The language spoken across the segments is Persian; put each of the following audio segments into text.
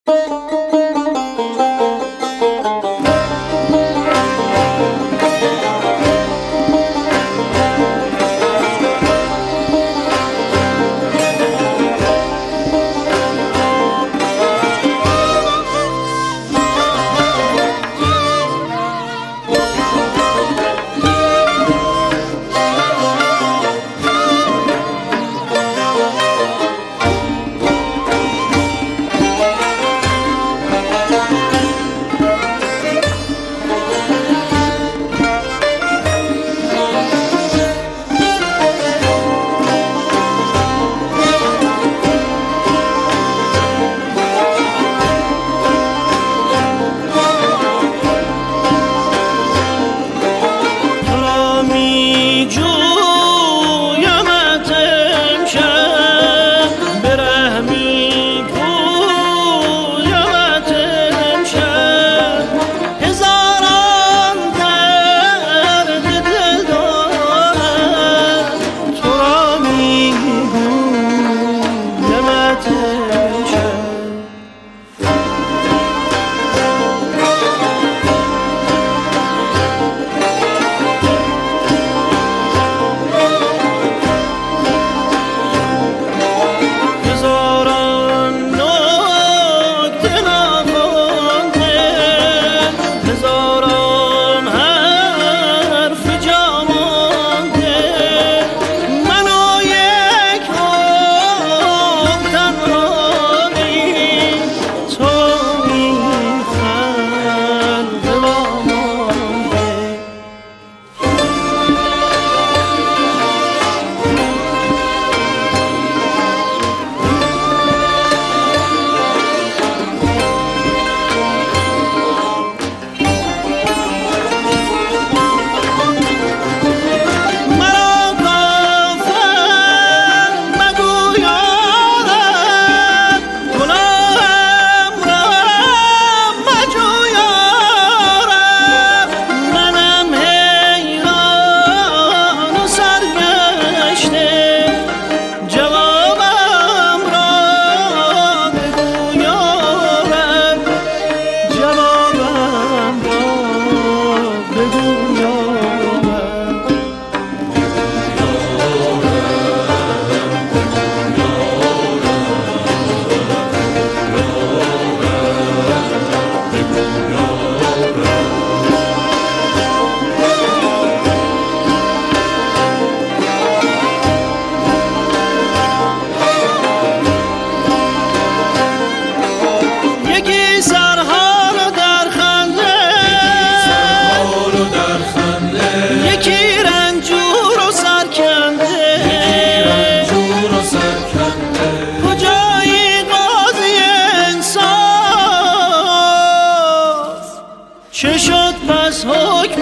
چه شد پس حکم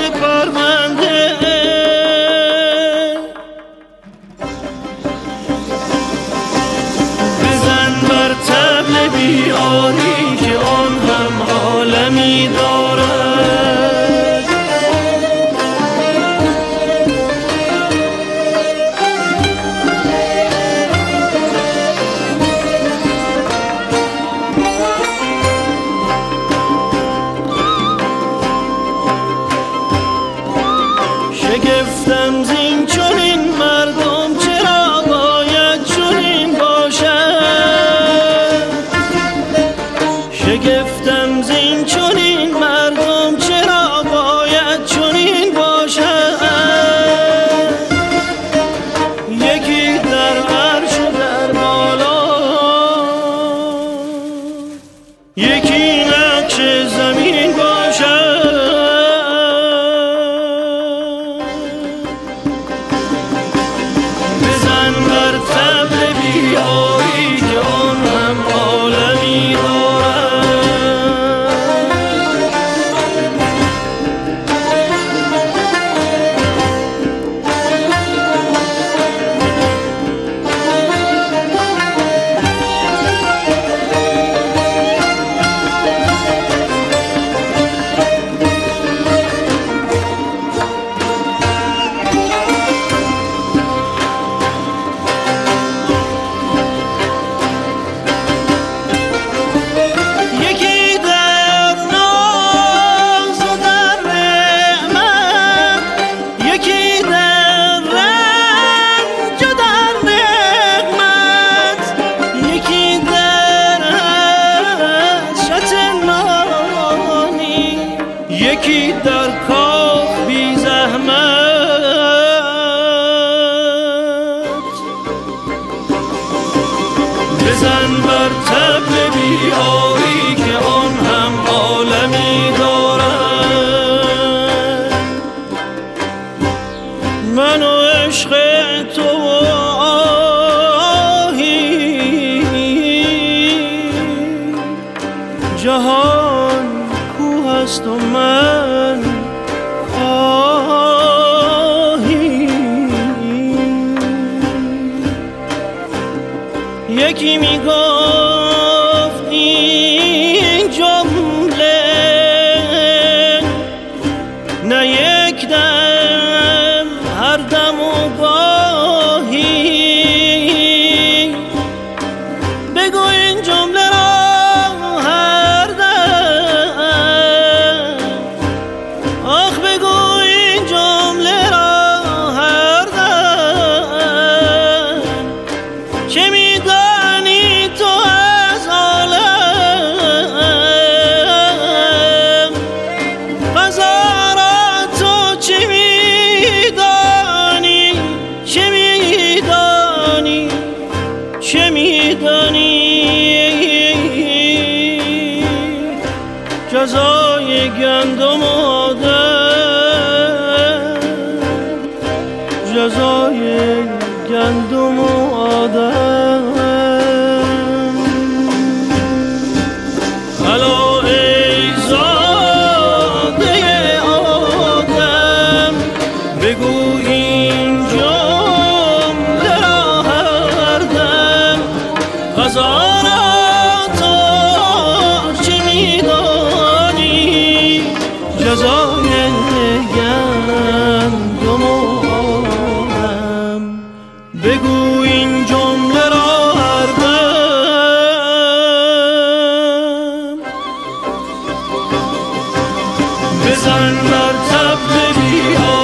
پرونده؟ بزن بر طبل بیاری که آن هم عالمی دارد. شگفتم زین چنین مردم چرا باید چنین باشد؟ شگفتم زین چنین مردم چرا باید چنین باشد؟ یکی در عرش و در بالا، یکی نقش زمین باشد. جهان کوه است و من خواهی. یکی میگفت این جمله نه یک دم هر دم و گاهی. بگو این جمله را هر دم، آخ بگو این جمله را هر دم. چه میدانی تو از عالم، هزاران تو چه میدانی، چه میدانی، چه میدانی. جزای گندم و آدم، جزای گندم و آدم. الا ای زاده آدم، بگو این جمله را هر دم. هزاران تو چه میدانی، جزای گندم و آدم. بگو این جمله را هر دم. بزن بر طبل بی